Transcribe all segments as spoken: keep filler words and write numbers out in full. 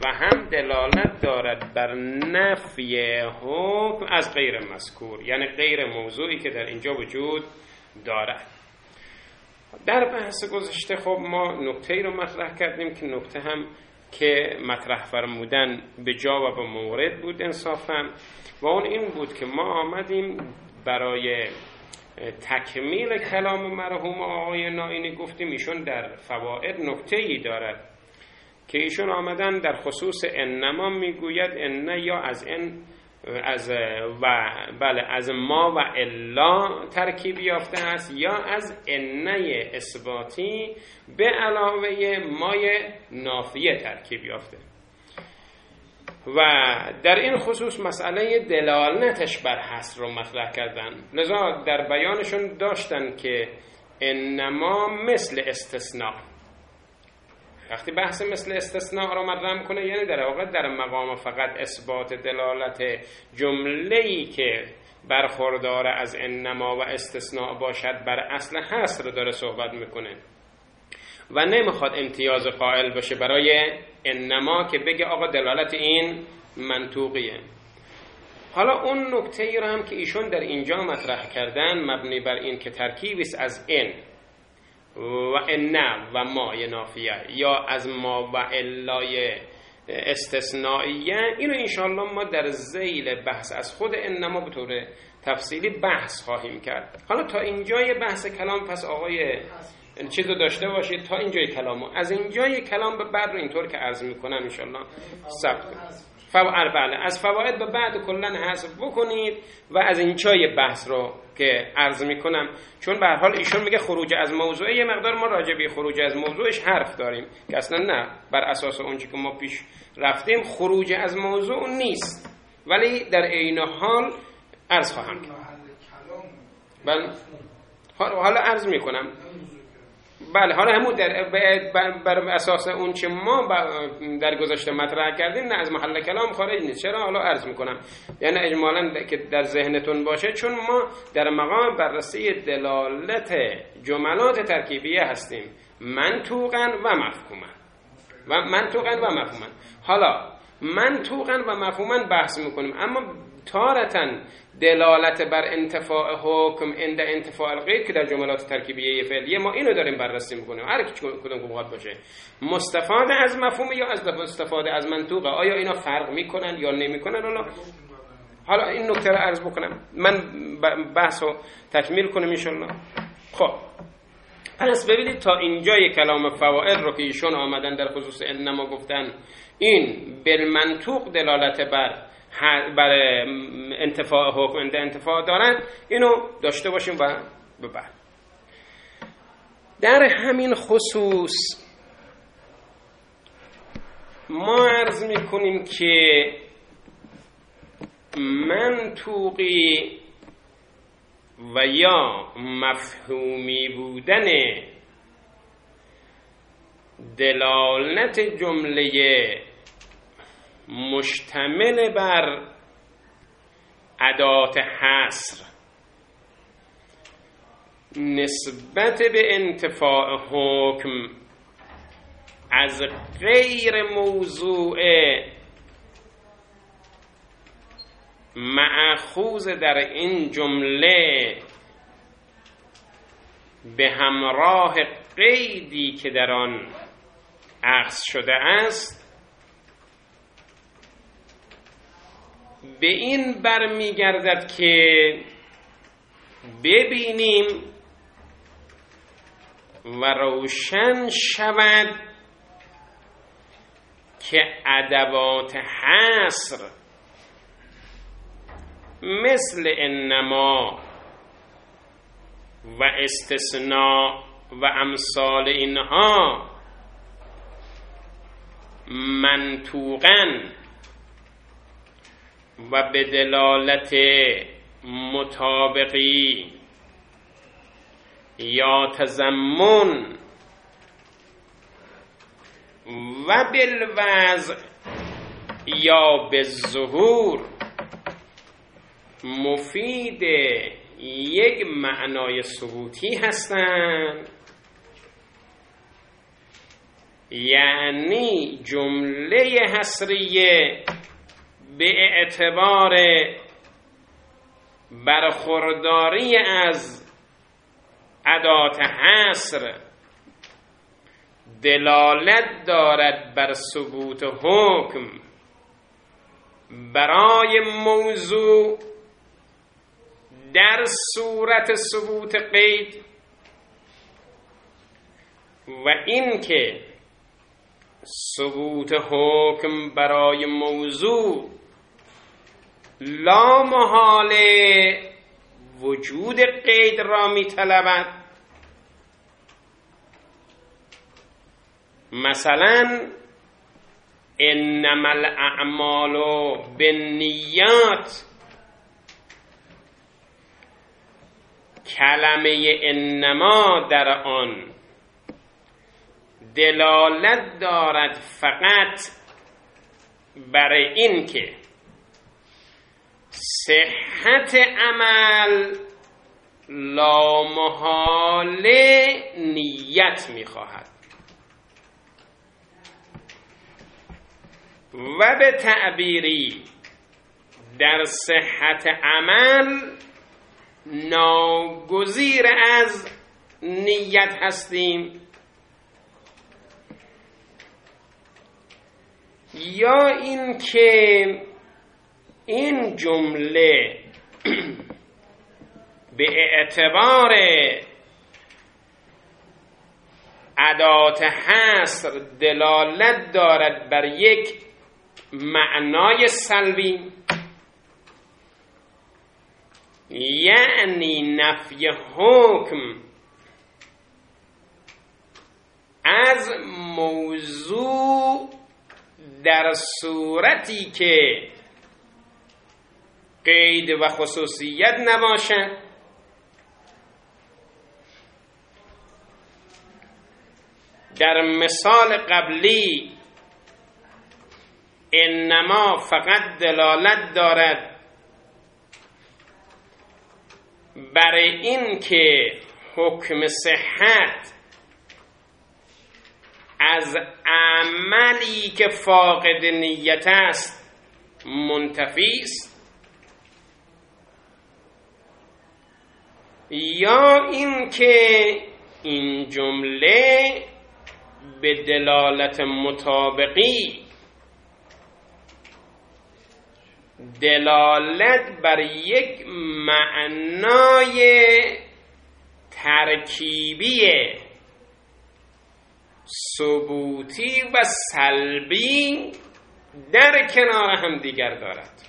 و هم دلالت دارد بر نفی حکم از غیر مذکور، یعنی غیر موضوعی که در اینجا وجود دارد. در بحث گذشته خب ما نکته‌ای رو مطرح کردیم که نکته هم که مطرح فرمودن به جا و به مورد بود انصافاً، و اون این بود که ما آمدیم برای تکمیل کلام مرحوم آقای نائینی گفتیم ایشون در فواید نکته‌ای دارد که ایشون آمدن در خصوص انما میگوید ان یا از ان از و بله از ما و الا ترکیب یافته است، یا از انه اثباتی به علاوه مای نافیه ترکیب یافته، و در این خصوص مسئله دلالتش بر حصر رو مطرح کردن. لذا در بیانشون داشتن که انما مثل استثناء، وقتی بحث مثل استثناء رو مطرح میکنه یعنی در واقع در مقام فقط اثبات دلالت جمله‌ای که برخوردار از انما و استثناء باشد بر اصل حصر داره صحبت میکنه و نمیخواد امتیاز قائل بشه برای انما که بگه آقا دلالت این منطوقیه. حالا اون نکته ای رو هم که ایشون در اینجا مطرح کردن مبنی بر این که ترکیبی است از ان و ان و ما نافیه یا از ما و الای استثنائیه، اینو انشاءالله ما در ذیل بحث از خود انما به طور تفصیلی بحث خواهیم کرد. حالا تا اینجای بحث کلام پس آقای چیزو داشته باشید، تا اینجای کلامو، از اینجای کلام به بعد رو اینطور که عرض میکنم انشاءالله ثبت فواید بله از فواید به بعد کلا حذف بکنید و از اینجای بحث رو که عرض میکنم، چون به هر حال ایشون میگه خروج از موضوع، یه مقدار ما راجع به خروج از موضوعش حرف داریم که اصلا نه، بر اساس اون چیزی که ما پیش رفتیم خروج از موضوع نیست، ولی در عین حال عرض خواهم کرد. بله حالا عرض میکنم بله حالا همون در بر اساس اون چه ما در گذشته مطرح کردیم نه از محل کلام خارج نیست. چرا؟ حالا عرض میکنم، یعنی اجمالاً که در ذهنتون باشه، چون ما در مقام بررسی دلالت جملات ترکیبیه هستیم منطوقاً و مفهوماً و منطوقاً و مفهوماً. حالا منطوقاً و مفهوماً بحث میکنیم، اما تارتاً دلالت بر انتفاع حکم عند انتفاع الغیر که در جملات ترکیبیه فعلیه ما اینو داریم بررسی میکنیم، هر کی کدوم بخواد باشه مستفاده از مفهوم یا از استفاده از منطوقه، آیا اینا فرق میکنن یا نمیکنن. حالا حالا این نکته رو عرض بکنم، من بحث رو تکمیل کنم انشالله. خب پس ببینید تا اینجای کلام فوائد رو که ایشون آمدن در خصوص انما گفتن این بالمنطوق دلالت بر برای انتفاع حکم انده انتفاع دارن، اینو داشته باشیم و به بعد در همین خصوص ما عرض میکنیم که منطوقی و یا مفهومی بودن دلالت جمله مشتمل بر ادات حصر نسبت به انتفاع حکم از غیر موضوع مأخوذ در این جمله به همراه قیدی که در آن اخذ شده است به این برمیگردد که ببینیم و روشن شود که ادوات حصر مثل انما و استثناء و امثال اینها منطوقاً و به دلالت مطابقی یا تضمن و بالوضع یا بالظهور مفید یک معنای ثبوتی هستند یعنی جمله حصریه به اعتبار برخورداری از ادات حصر دلالت دارد بر ثبوت حکم برای موضوع در صورت ثبوت قید و این که ثبوت حکم برای موضوع لا محاله وجود قید را می طلبد. مثلا انما الاعمال بالنیات، کلمه انما در آن دلالت دارد فقط برای این که صحت عمل لامحاله نیت می‌خواهد و به تعبیری در صحت عمل ناگزیر از نیت هستیم. یا این که این جمله به اعتبار ادات حصر دلالت دارد بر یک معنای سلبی، یعنی نفی حکم از موضوع در صورتی که قید و خصوصیت نباشد. در مثال قبلی انما فقط دلالت دارد برای این که حکم صحت از عملی که فاقد نیت است منتفی است، یا این که این جمله به دلالت مطابقی دلالت بر یک معنای ترکیبی ثبوتی و سلبی در کنار هم دیگر دارد.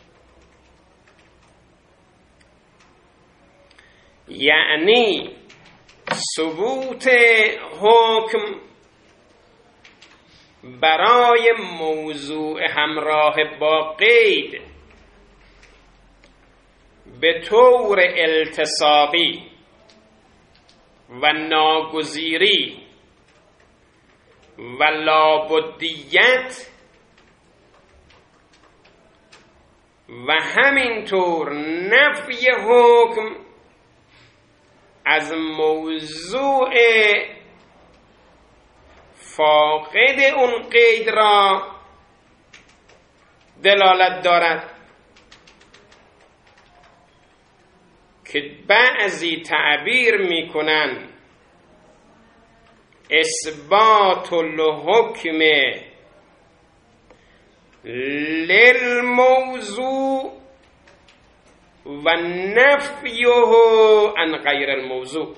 یعنی ثبوت حکم برای موضوع همراه با قید به طور التصاقی و ناگزیری و لابدیت و همینطور نفی حکم از موضوع فاقد اون قید را دلالت دارد که بعضی تعبیر میکنن اثبات الحکم للموضوع و نفیه عن غیر الموضوع.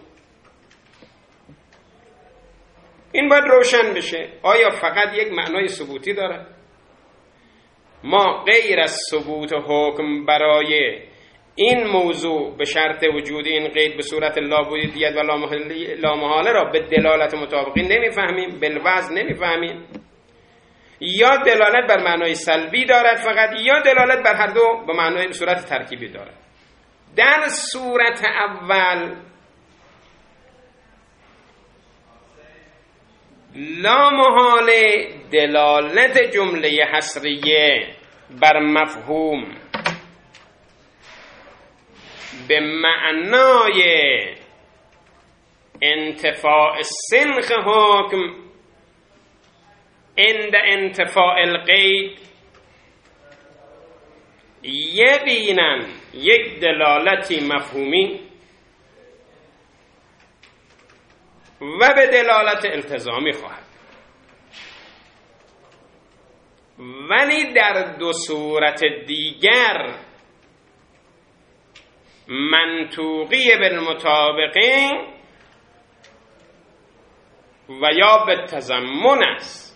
این باید روشن بشه. آیا فقط یک معنای ثبوتی داره؟ ما غیر از ثبوت حکم برای این موضوع به شرط وجود این قید به صورت لابدیت و لامحاله را به دلالت مطابقی نمیفهمیم، بالوضع نمیفهمیم، یا دلالت بر معنای سلبی دارد فقط، یا دلالت بر هر دو به معنای صورت ترکیبی دارد. در صورت اول لامحاله دلالت جمله حصریه بر مفهوم به معنای انتفاع سنخ حکم عند انتفاء القید یقینا یک دلالتی مفهومی و به دلالت التزامی خواهد، ولی در دو صورت دیگر منطوقی بالمطابقه و یا به تضمن است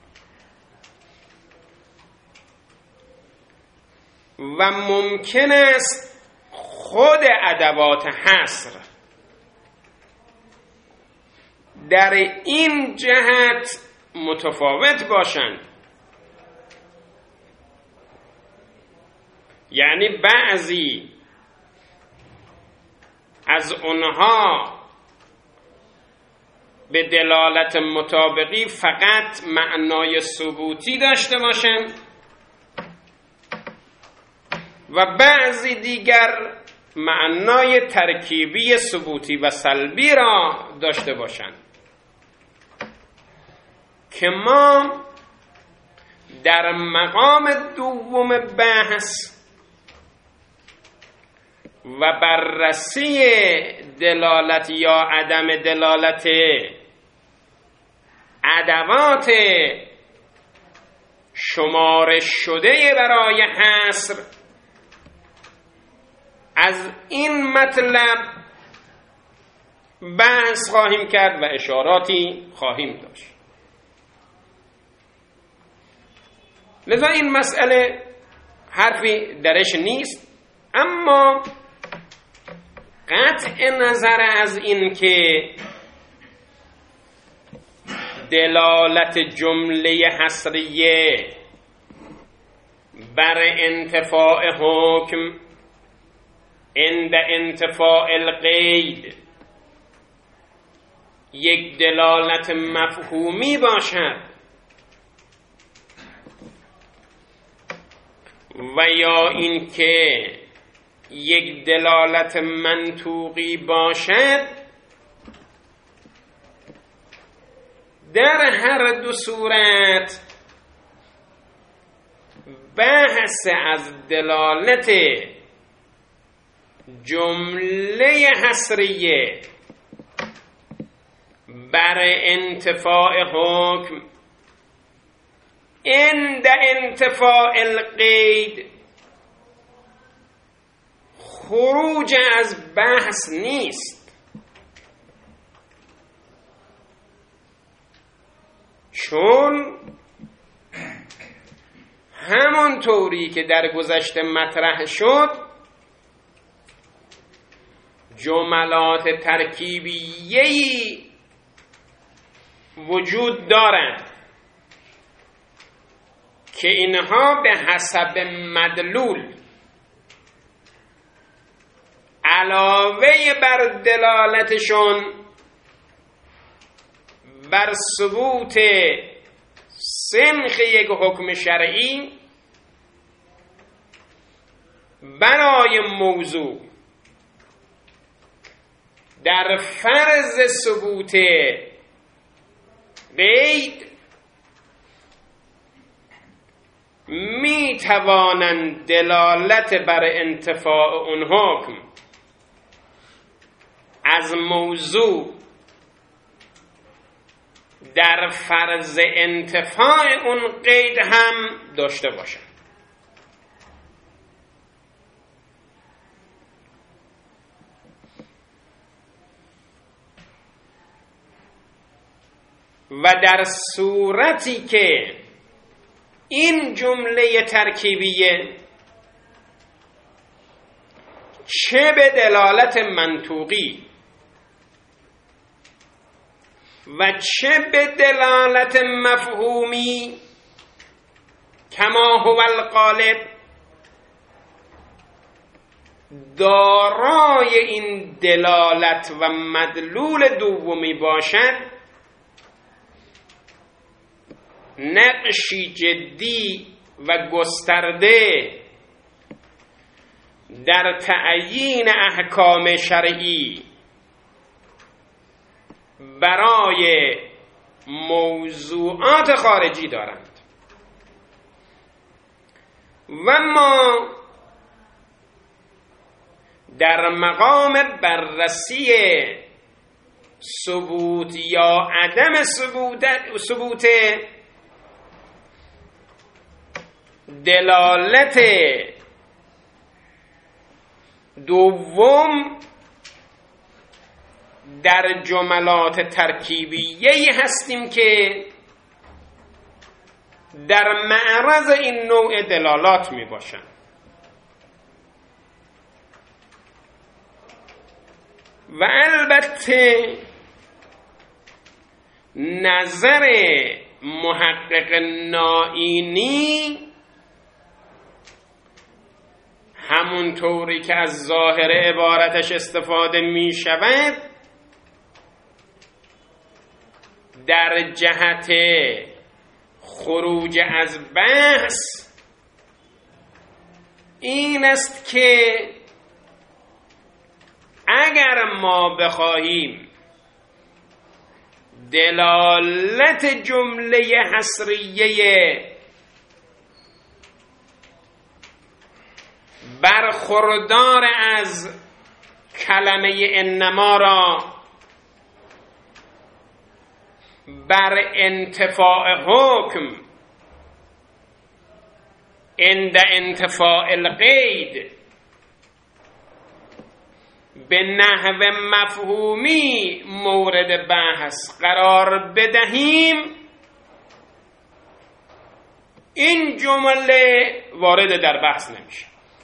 و ممکن است خود ادوات حصر در این جهت متفاوت باشند. یعنی بعضی از اونها به دلالت مطابقی فقط معنای ثبوتی داشته باشند و بعضی دیگر معنای ترکیبی ثبوتی و سلبی را داشته باشند که ما در مقام دوم بحث و بررسی دلالت یا عدم دلالت ادوات شمارش شده برای حصر از این مطلب بحث خواهیم کرد و اشاراتی خواهیم داشت. لذا این مسئله حرفی درش نیست، اما قطع نظر از این که دلالت جمله حصریه بر انتفاع حکم عند انتفاع القید یک دلالت مفهومی باشد و یا اینکه یک دلالت منطوقی باشد، در هر دو صورت بحث از دلالت جمله حصریه بر انتفاع حکم عند انتفاع القید خروج از بحث نیست، چون همون طوری که در گذشته مطرح شد جملات ترکیبیه‌ای وجود دارند که اینها به حسب مدلول علاوه بر دلالتشون بر ثبوت سنخ یک حکم شرعی برای موضوع در فرض ثبوت قید می توانند دلالت بر انتفاع اون حکم از موضوع در فرض انتفاع اون قید هم داشته باشند. و در صورتی که این جمله ترکیبیه چه به دلالت منطوقی و چه به دلالت مفهومی کما هو الغالب دارای این دلالت و مدلول دومی باشد، نقشی جدی و گسترده در تعیین احکام شرعی برای موضوعات خارجی دارند و ما در مقام بررسی ثبوت یا عدم ثبوت ثبوت دلالت دوم در جملات ترکیبیه‌ای هستیم که در معرض این نوع دلالات می باشند. و البته نظر محقق نائینی همونطوری که از ظاهر عبارتش استفاده می شود در جهت خروج از بحث این است که اگر ما بخواهیم دلالت جمله حصریه برخوردار از کلمه انما را بر انتفاع حکم عند انتفاع القید به نحو مفهومی مورد بحث قرار بدهیم، این جمله وارد در بحث نمیشه.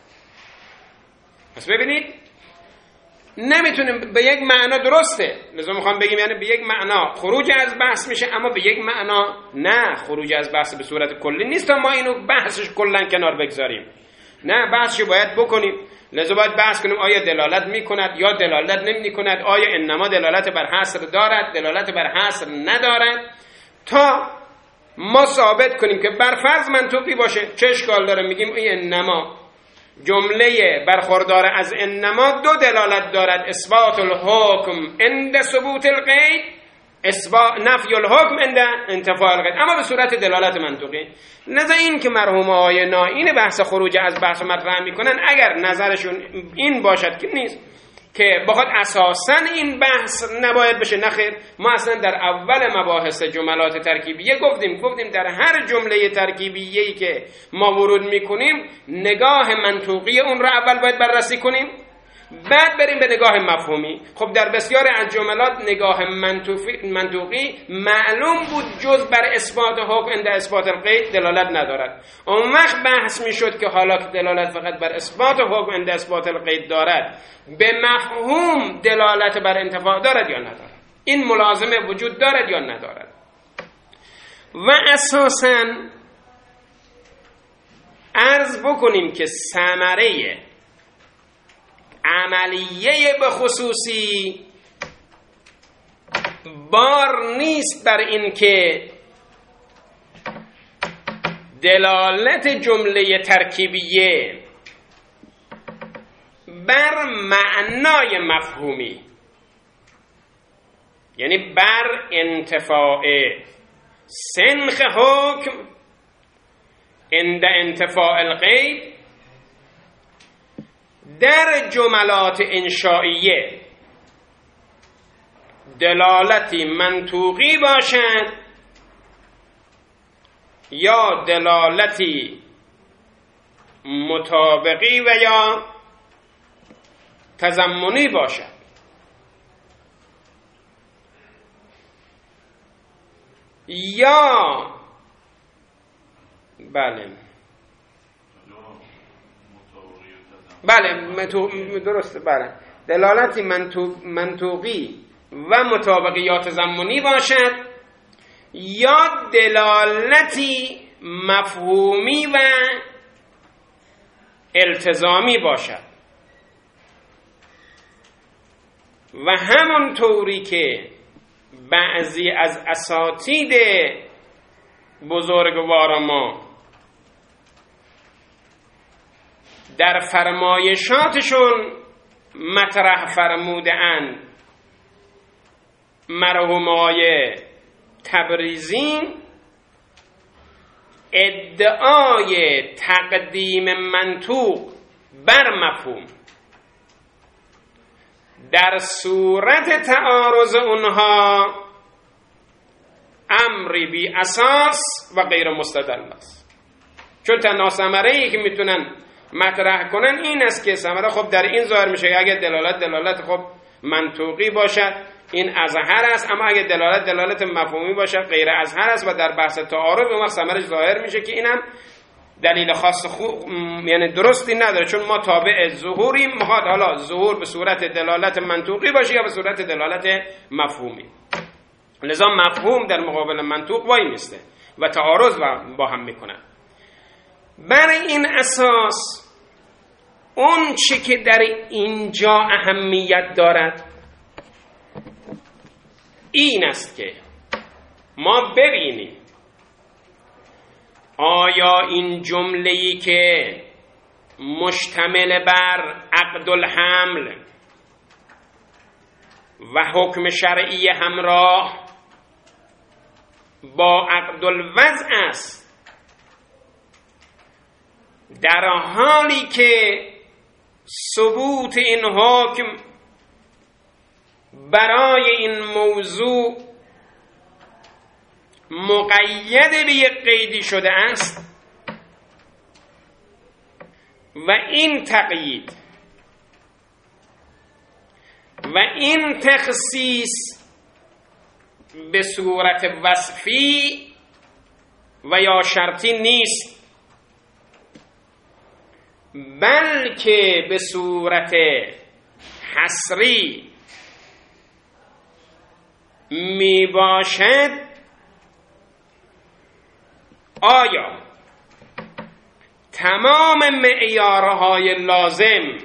پس ببینید نمیتونیم به یک معنا درسته، لذا میخوام بگیم یعنی به یک معنا خروج از بحث میشه، اما به یک معنا نه، خروج از بحث به صورت کلی نیست تا ما اینو بحثش کلا کنار بگذاریم. نه، بحثش باید بکنیم. لذا باید بحث کنیم آیا دلالت میکند یا دلالت نمیکند، آیا انما دلالت بر حصر دارد، دلالت بر حصر ندارد، تا ما ثابت کنیم که بر فرض منطوقی باشه. چه اشکال داره میگیم این انما جمله برخوردار از انما دو دلالت دارد، اثبات الحکم عند ثبوت القید، اثبات نفی الحکم عند انتفاع القید، اما به صورت دلالت منطقی. لذا این که مرحوم آقای نائین بحث خروج از بحث مطرح میکنن اگر نظرشون این باشد که نیست که بخواد اساساً این بحث نباید بشه، نخیر. ما اصلا در اول مباحث جملات ترکیبیه گفتیم گفتیم در هر جمله ترکیبیه‌ای که ما ورود میکنیم نگاه منطوقی اون رو اول باید بررسی کنیم، بعد بریم به نگاه مفهومی. خب در بسیار از جملات نگاه منطوقی معلوم بود جز بر اثبات حکم عند اثبات القید دلالت ندارد. اون وقت بحث میشد که حالا که دلالت فقط بر اثبات حکم عند اثبات القید دارد، به مفهوم دلالت بر انتفاع دارد یا ندارد، این ملازمه وجود دارد یا ندارد. و اساساً عرض بکنیم که ثمره عملیه به خصوصی بار نیست بر این که دلالت جمله ترکیبیه بر معنای مفهومی، یعنی بر انتفاع سنخ حکم عند انتفاع القید در جملات انشائیه دلالتی منطوقی باشد یا دلالتی مطابقی و یا تضمنی باشد. یا بله بله درسته، بله دلالتی منطوقی و مطابقی یا تضمنی باشد یا دلالتی مفهومی و التزامی باشد. و همونطوری که بعضی از اساتید بزرگوار ما در فرمایشاتشون مطرح فرموده اند، مرحوم آقای تبریزی ادعای تقدیم منطوق بر مفهوم در صورت تعارض اونها امری بی اساس و غیر مستدل است. چون تنها ثمره‌ای که میتونن مطرح کنن این است که ثمره خب در این ظاهر میشه که اگه دلالت دلالت خب منطوقی باشد این اظهر است، اما اگه دلالت دلالت مفهومی باشد غیر اظهر است و در بحث تعارض اون وقت ثمرش ظاهر میشه که اینم دلیل خاص خوب یعنی درستی نداره، چون ما تابع ظهوریم، میخواد حالا ظهور به صورت دلالت منطوقی باشه یا به صورت دلالت مفهومی. لذا مفهوم در مقابل منطوق وای میسته و تعارض با هم میکنن. برای این اساس اون چی که در اینجا اهمیت دارد این است که ما ببینیم آیا این جمله‌ای که مشتمل بر عقد الحمل و حکم شرعی همراه با عقد الوضع است، در حالی که ثبوت این حکم برای این موضوع مقید به یک قیدی شده است و این تقیید و این تخصیص به صورت وصفی و یا شرطی نیست، بلکه به صورت حصری می باشد. آیا تمام معیارهای لازم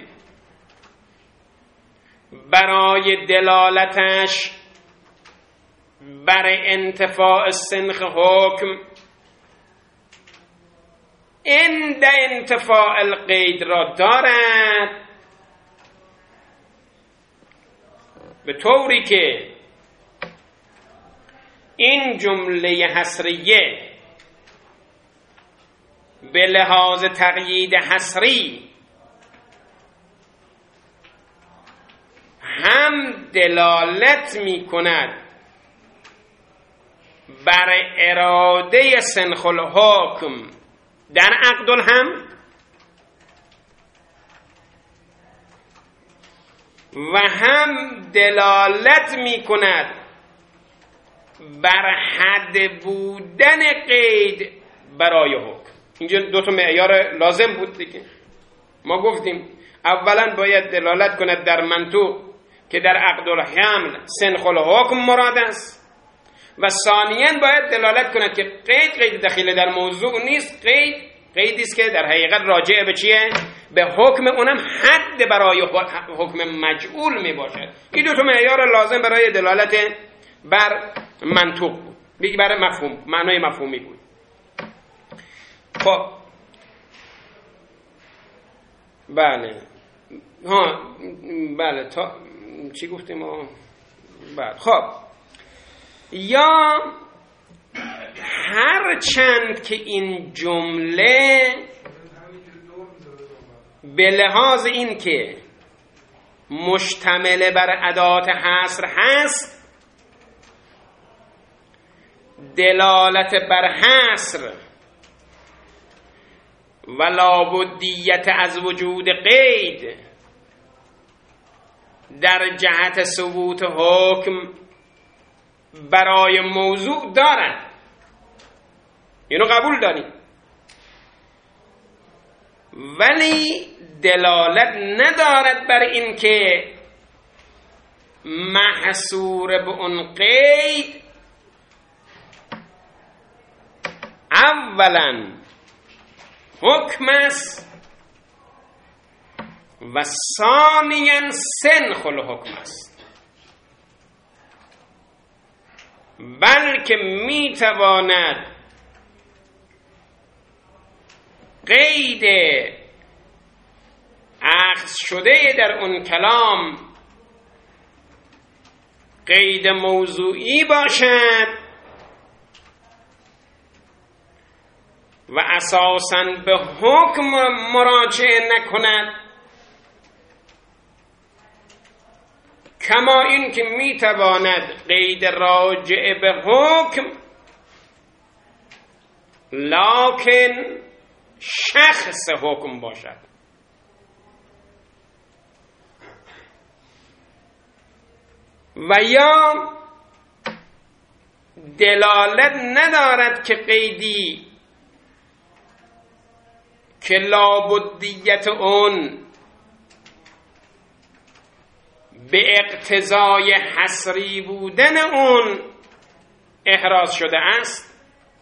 برای دلالتش بر انتفاع سنخ حکم عند انتفاع القید را دارد، به طوری که این جمله حصریه به لحاظ تقیید حصری هم دلالت می کند بر اراده سنخ الحکم در عقد الحمل و هم دلالت می کند بر حد بودن قید برای حکم. اینجا دو تا معیار لازم بود دیگه. ما گفتیم اولا باید دلالت کند در منطوق که در عقد الحمل سنخ الحکم مراد است و ثانیاً باید دلالت کند که قید قید دخیل در موضوع نیست، قید قیدی است که در حقیقت راجع به چیه؟ به حکم، اونم حد برای حکم مجعول می باشد. این دو تا معیار لازم برای دلالت بر منطوق بود، برای مفهوم، معنای مفهومی بود. خب بله ها بله تا چی گفتیم ما؟ بله خب یا هر چند که این جمله به لحاظ این که مشتمل بر ادات حصر هست، دلالت بر حصر و لابدیت از وجود قید در جهت ثبوت حکم برای موضوع دارد، اینو قبول داریم، ولی دلالت ندارد بر این که محصور به اون قید اولا حکم است و ثانیاً سنخ الحکم است، بلکه میتواند قید اخذ شده در اون کلام قید موضوعی باشد و اساساً به حکم مراجعه نکند، کما این که میتواند قید راجع به حکم لکن شخص حکم باشد. و یا دلالت ندارد که قیدی که لابدیت اون به اقتضای حصری بودن اون احراز شده است،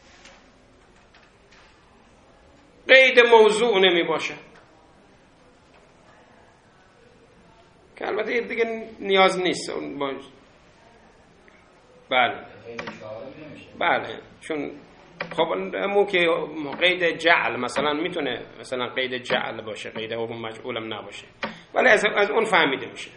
قید موضوع نمی باشد. که البته دیگه نیاز نیست اون باش. بله بله چون خب مو که قید جعل مثلا میتونه مثلا قید جعل باشه، قید حکم مجعولم نباشه، ولی از, از اون فهمیده میشه.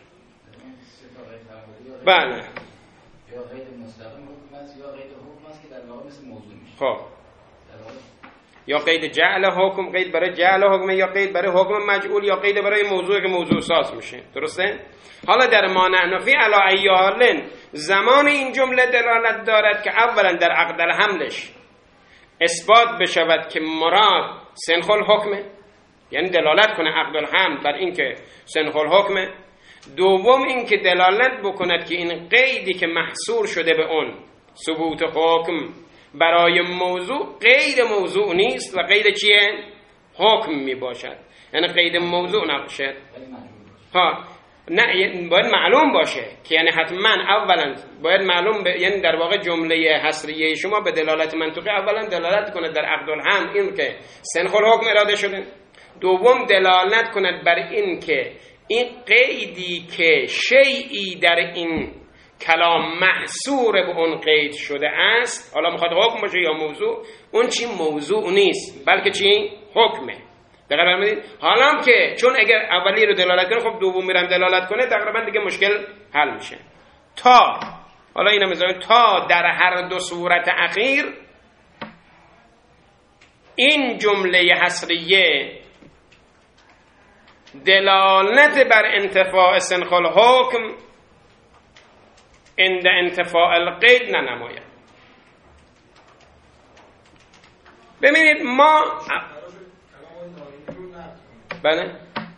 بله یا قید مستقیم حکم است یا قید حکم است که در واقع مثل موضوع میشه. خب یا قید جعل حکم، قید برای جعل حکم، یا قید برای حکم مجعول، یا قید برای موضوعی که موضوع ساز میشه. درسته؟ حالا در ما نحنفی علی ای حال زمان این جمله دلالت دارد که اولا در عقد الحملش اثبات بشود که مراد سنخ الحکمه، یعنی دلالت کنه عقد الحمل بر این که سنخ الحکمه. دوم این که دلالت بکند که این قیدی که محصور شده به اون ثبوت حکم برای موضوع غیر موضوع نیست و قید چیه؟ حکم می باشد، یعنی قید موضوع نباشد. ها نه، باید معلوم باشه که یعنی حتما اولا باید معلوم ب... یعنی در واقع جمله حصریه شما به دلالت منطقی اولا دلالت کند در عقد الحمل این که سنخ الحکم اراده شده. دوم دلالت کند بر این که این قیدی که شیئی در این کلام محصور به اون قید شده است، حالا میخواد حکم باشه یا موضوع، اون چی موضوع نیست بلکه چی؟ حکمه. دقیقا برمید؟ حالا که چون اگر اولی رو دلالت کنه خب دوم میرم دلالت کنه تقریبا دیگه مشکل حل میشه. تا حالا اینم میذارم تا در هر دو صورت اخیر این جمله حصریه دلالت بر انتفاع سنخ الحکم عند انتفاع القید ننماید. ببینید ما بله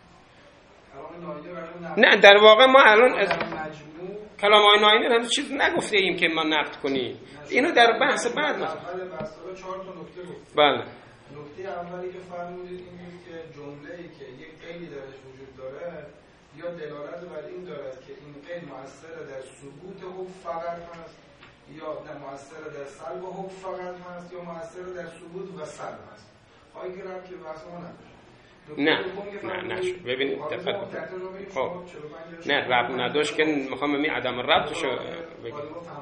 نه در واقع ما الان از کلام آقای ناینی هنوز چیز نگفته ایم که ما نقد کنیم، اینو در بحث بعد مثلا بله. نکته اولی که فرمودید این بود که جمله‌ای که یک قیدی درش وجود داره یا دلالت بر این دارد که این قید مؤثر در ثبوت حکم فقط هست یا نه مؤثر در سلب حکم فقط هست یا مؤثر در ثبوت و سلب هست. آیا که ربط که بحث ما نداره؟ نه نه نه ببینید دقت خب نه ربط نداشت که میخوام می عدم ربطشو بگم.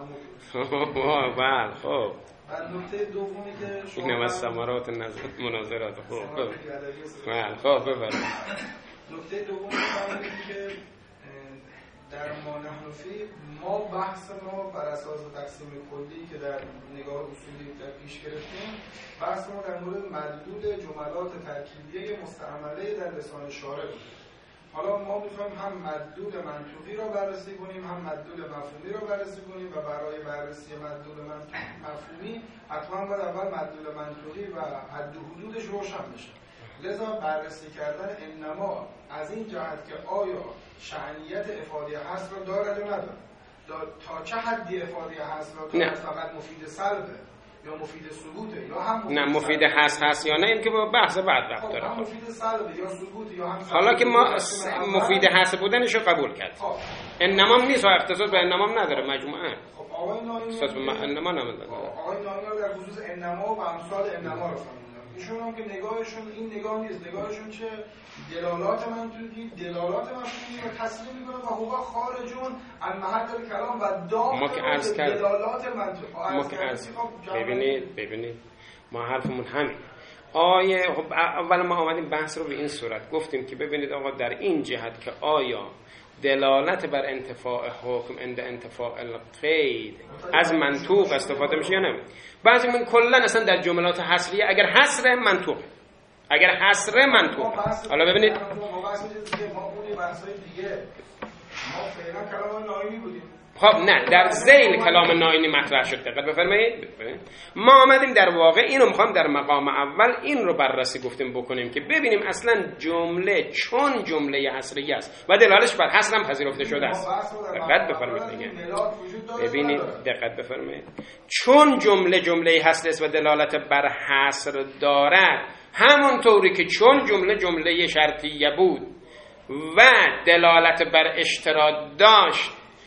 بله خب نکته دومی که شما این از ثمرات مناظرات خوب بله خب بفرمایید. نکته دومی که در ما نحنفی ما بحث ما بر اساس تقسیم کلی که در نگاه اصولی در پیش گرفتیم، بحث ما در مورد مدلول جملات ترکیبیه مستعمله در لسان شارع بود. حالا ما می‌خوایم هم مدلول منطوقی را بررسی کنیم هم مدلول مفهومی را بررسی کنیم و برای بررسی مدلول مفهومی حتما باید اول مدلول منطوقی و حد و حدودش روشن بشه. لذا بررسی کردن انما از این جهت که آیا شأنیت افاده هست را دارد یا ندارد، تا چه حدی افاده هست را دارد، فقط مفید سلبه یا مفید ثبوته یا هم مفید نه مفید هست هست یا نه، این که با بحث بعد رفت داره. هم مفید سلبه یا ثبوت یا هم حالا که ما مفید هست بودنشو قبول کرد، انما نیست و اختصاص به انما نداره مجموعه. خب آقای ناینی اختصاص به انما نداره. آقای ناینی در خصوص انما و امثال انما رو فهمیدن. ایشون هم که نگاهشون این نگاه نیست، نگاهشون چه دلالات منطقی، دلالات مفهومی رو تسلیم میکنه و هو خارجون عن محل کلام و داخل ما که عرض کرد دلالات منطقی. ما که عرض ببینید ببینید ما حرفمون همین. آیه خب اول ما آمدیم بحث رو به این صورت گفتیم که ببینید آقا در این جهت که آیا دلالت بر انتفاع حکم عند انتفاع القید از منطوق استفاده میشه یا نه؟ بعضی من کلا اصلا در جملات حصریه اگر حصر منطوق، اگر حصر منطوق. حالا ببینید خب نه، در ذیل کلام ناینی مطرح شد. دقت بفرمایید. ما آمدیم در واقع اینو میخوام در مقام اول این رو بررسی گفتیم بکنیم که ببینیم اصلا جمله چون جمله حصریه است و دلالتش بر حصر هم پذیرفته شده است. دقت بفرمایید دیگه. ببینید دقت بفرمایید. چون جمله جمله حصر است و دلالت بر حصر دارد، همونطوری که چون جمله جمله شرطیه بود و دلالت بر اشتراط داشت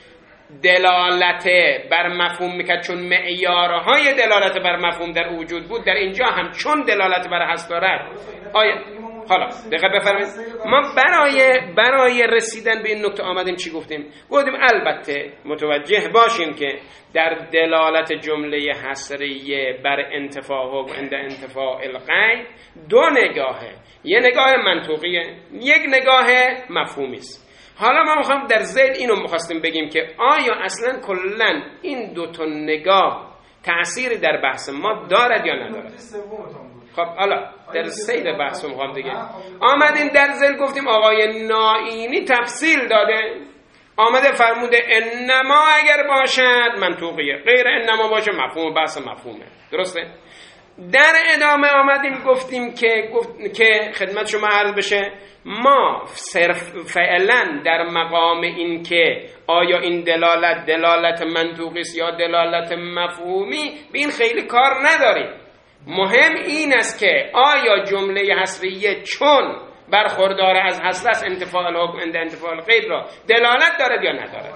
دلالت بر مفهوم میکرد، چون معیارهای دلالت بر مفهوم در وجود بود، در اینجا هم چون دلالت بر حصر دارد. آیا حالا دقیق بفرمایید، ما برای برای رسیدن به این نکته آمدیم چی گفتیم؟ گفتیم البته متوجه باشیم که در دلالت جمله حصریه بر انتفاع و عند انتفاع القید دو نگاهه، یه نگاه منطوقیه، یک نگاه مفهومی است. حالا ما میخوام در ذیل اینو میخواستیم بگیم که آیا اصلا کلا این دو تا نگاه تأثیری در بحث ما دارد یا ندارد؟ خب حالا در سیر بحث میخوام دیگه آمدیم در ذیل گفتیم آقای ناینی تفصیل داده، آمده فرموده انما اگر باشد منطوقیه، غیر انما باشه مفهوم بحث مفهومه. درسته؟ در ادامه آمدیم گفتیم که گفت که خدمت شما عرض بشه ما صرف فعلا در مقام این که آیا این دلالت دلالت منطوقی است یا دلالت مفهومی به این خیلی کار نداریم. مهم این است که آیا جمله حصریه چون برخوردار از حصر است انتفاع الحکم عند انتفاع القید را دلالت دارد یا ندارد.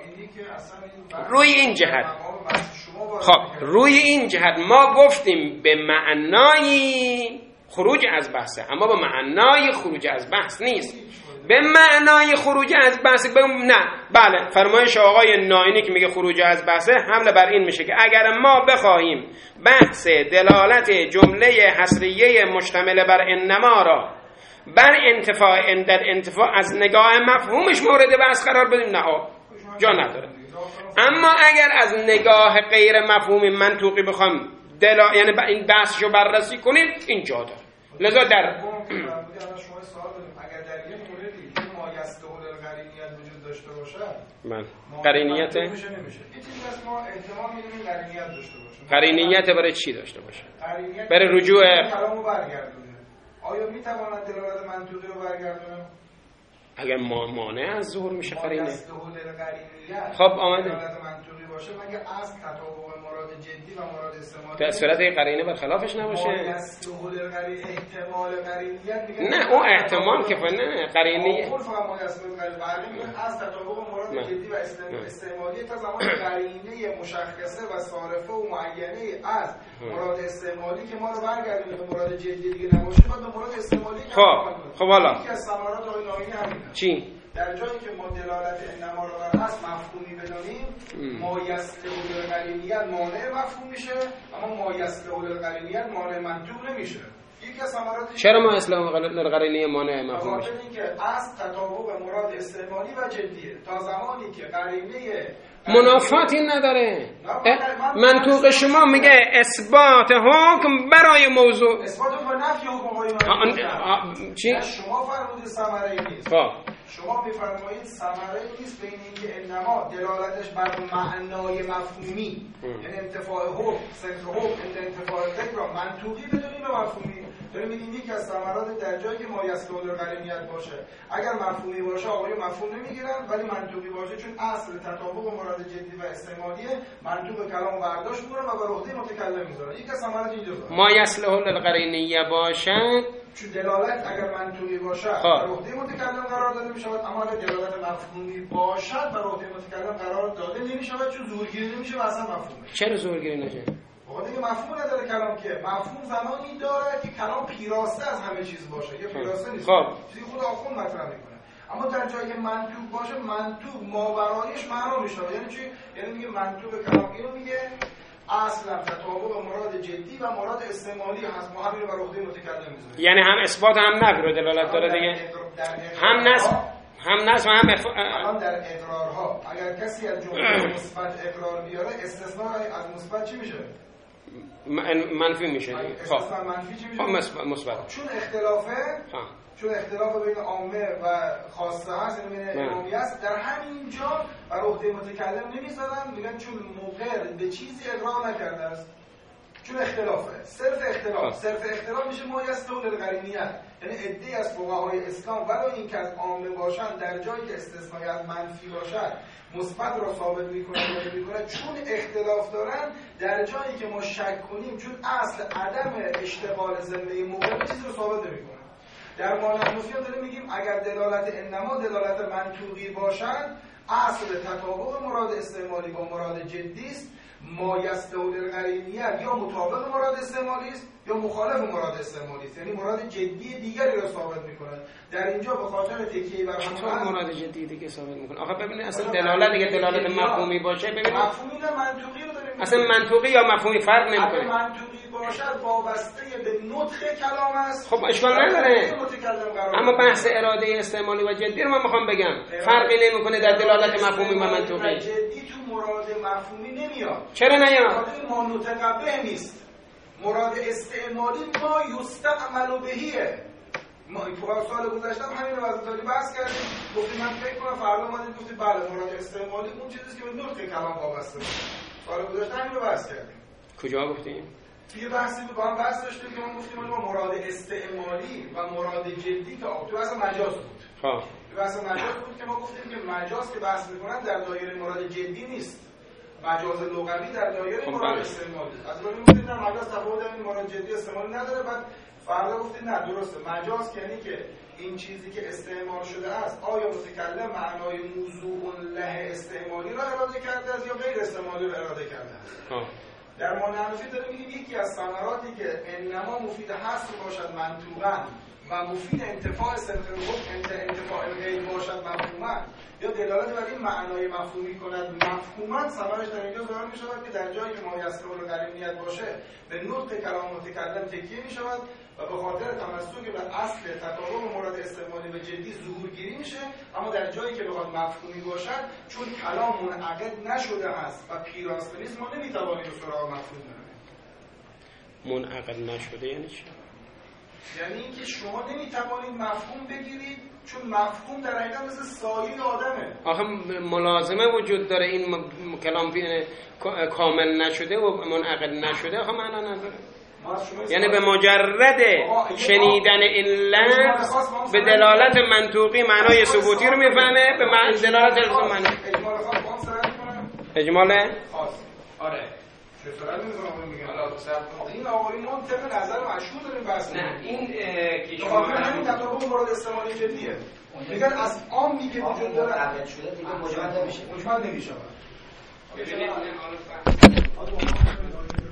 روی این جهت خب روی این جهت ما گفتیم به معنای خروج از بحثه، اما به معنای خروج از بحث نیست. به معنای خروج از بحث ب... نه بله فرمایش آقای ناینی که میگه خروج از بحثه حمله بر این میشه که اگر ما بخواهیم بحث دلالت جمله حصریه مشتمل بر انما را بر انتفاع در انتفاع از نگاه مفهومش مورد بحث قرار بدیم، نه جا نداره. اما اگر از نگاه غیر مفهومی منطوقی بخوام دلا... یعنی این بحثشو بررسی کنیم اینجا داره. لذا در اگر در یک موردی که مایسته‌ال القرینیت وجود داشته باشه من قرینیت یه چیزی از ما احتمال میدیم قرینیت داشته باشه. قرینیت برای چی داشته باشه؟ برای رجوع کلامو برگردونه. آیا میتواند دلالت منطوقی رو برگردونه؟ اگر ما مانع از ظهور میشه قرینه. مایسته‌ال القرینیت خب آمده دلالت منطوقی باشه مگه از تطابق مراد جدی و مراد استعمالی در صورت قرینه برخلافش نباشه؟ مایسته‌ال القرینیت احتمال قرینیت میگه نه اون احتمال که نه قرینه اون فقط مایسته‌ال القرینیت میگه از تطابق مراد جدی و استعمالی تا زمان قرینه مشخصه و صارفه و معینه از مراد استعمالی که ما رو برگردونه به مراد جدی دیگه نباشه بعد به مراد استعمالی. خب خب حالا یکی از ثمرات آقای ناینی همین چی؟ در جایی که ما دلالت انما رو بر اصل مفهومی بدانیم مایسته‌ال القرینیت مانع مفهوم میشه، اما مایسته‌ال القرینیت مانع منطوق نمیشه. یکی از ثمرات چرا ما اسلام القرینیه مانع مفهوم میشه؟ که اصل تطابق مراد استعمالی و جدیه تا زمانی که قرینه منافاتی نداره. منطوق شما میگه اثبات حکم برای موضوع اثبات و نفی حکم آقای چی؟ شما فرمودید ثمره نیست. خب شما میفرمایید ثمره نیست بین اینکه انما دلالتش بر معنای مفهومی یعنی انتفاع حکم صرف حکم انتفاع غیر را منطوقی بدونیم به مفهومی. داریم میگیم یکی از ثمرات در جایی که مایسته‌ال القرینیت باشه اگر مفهومی باشه آقای مفهوم نمیگیرن، ولی منطوقی باشه چون اصل تطابق مراد جدی و استعمالیه منطوق کلامو برداشت میکنن و بر عهده متکلم میذارن. یکی از ثمرات اینجاست. مایسته‌ال القرینیه باشد چون دلالت اگر منطوقی باشه بر عهده متکلم قرار داده میشه، اما اگر دلالت مفهومی باشد بر عهده متکلم قرار داده نمیشه چون زورگیری نمیشه و اصلا مفهومه. چرا زورگیری نشه؟ آقا دیگه مفهوم نداره کلام که مفهوم زمانی داره که کلام پیراسته از همه چیز باشه. یه پیراسته نیست. خب چیزی خود آخوند مطرح میکنه. اما در جایی که منطوق باشه منطوق ماورایش معنا میشه. یعنی چی؟ یعنی میگه منطوق کلام اینو میگه اصلا تطابق مراد جدی و مراد استعمالی هست، ما همین رو بر عهده متکلم میذاریم. یعنی هم اثبات هم نفی رو دلالت داره دیگه. هم نسب هم نصب هم اف... الان در اقرارها اگر کسی از جمله مثبت اقرار بیاره استثناء از مثبت چی میشه؟ منفی میشه. استثناء منفی چی میشه؟ مثبت. چون اختلافه ها. چون اختلاف بین عامه و خاصه هست، یعنی بین عمومی است، در همین جا بر عهده متکلم نمیذارن، میگن چون مقر به چیزی اقرار نکرده است، چون اختلافه، صرف اختلاف. صرف اختلاف میشه مایسته و للقرینیت، یعنی عده‌ای از فقهای اسلام ولو این که از عامه باشن در جایی که استثنایی از منفی باشد مثبت را ثابت میکنن یا نمیکنن، چون اختلاف دارن در جایی که ما شک کنیم، چون اصل عدم اشتغال ذمه مقر چیزی رو ثابت نمیکنن. در مانحنفی ها داریم میگیم اگر دلالت انما دلالت منطوقی باشد، اصل تطابق مراد استعمالی با مراد جدی است، مایسته و للقرینیت یا مطابق مراد استعمالی است یا مخالف مراد استعمالی است، یعنی مراد جدی دیگری را ثابت می‌کند. در اینجا به خاطر تکیه بر همون مراد جدی دیگه ثابت می‌کنه. آخه ببینید اصلا دلالت دیگه دلالت مفهومی باشه، ببینید مفهومی نه منطقی رو داریم، اصلا منطقی یا مفهومی فرق نمی‌کنه. اگه منطقی باشد وابسته به نطق کلام است، خب اشکال نداره، اما بحث اراده استعمالی و جدی رو من می‌خوام بگم فرقی نمی‌کنه در دلالت مفهومی و منطقی. جدی تو مراد مفهومی نمیاد. چرا نیاد؟ مراد ما متقبه نیست، مراد استعمالی ما یستعمل بهیه. ما تو سال گذشتم همین رو از تالی بحث کردیم، گفتیم من فکر کنم فردا اومدید گفتید بله مراد استعمالی اون چیزی که به نطق کلام وابسته است. سال گذشتم همین رو بحث کردیم. کجا گفتیم؟ توی بحثی با هم بحث داشتیم که ما گفتیم ما مراد استعمالی و مراد جدی که تو بحث مجاز بود. ها. تو بحث مجاز بود که ما گفتیم که مجاز که بحث می‌کنن در دایره مراد جدی نیست. مجاز لغوی در دایره مراد استعمالی. از ولی گفتید نه مجاز تفاوت این مراد جدی استعمالی نداره. بعد فردا گفتید نه درسته، مجاز یعنی که این چیزی که استعمال شده است آیا متکلم معنای موضوع له استعمالی را اراده کرده است یا غیر استعمالی را اراده کرده است. در مانحنفی داره میگیم یکی از ثمراتی که انما مفید حصر باشد منطوقاً و مفید انتفاع صدق الحکم انتفاع الغیب باشد مفهوما، یا دلالت بر این معنای مفهومی کند مفهوما، ثمرش در اینجا ظاهر می شود که در جایی که مایسته و للقرینیت باشه به نطق کلام متکلم تکیه می شود و به خاطر تمسک به اصل تطابق مراد استعمالی و جدی ظهور گیری میشه. اما در جایی که بخواد مفهومی باشد، چون کلام منعقد نشده است و پیراسته نیست، ما نمیتوانیم سراغ مفهوم بریم. منعقد نشده یعنی چی؟ یعنی اینکه شما نمیتوانید مفهوم بگیرید، چون مفهوم در حقیقت مثل سایه آدمه. آخه ملازمه وجود داره این م... کلام کامل نشده و منعقد نشده، آخه معنا نداره. یعنی به مجرد شنیدن این لفظ به دلالت منطوقی معنای ثبوتی رو میفهمه، به معنی دلالت لفظ معنی اجمال خاص با هم سرعت میکنه. اجمال خاص آره چطور نمی‌کنم میگم حالا صاحب این آقای ما طبق نظر مشهور داریم بس نه این که شما همین تطابق مورد استعمالی جدیه. میگن از عامی که وجود داره عقد شده دیگه مجمل نمیشه، مجمل نمیشه.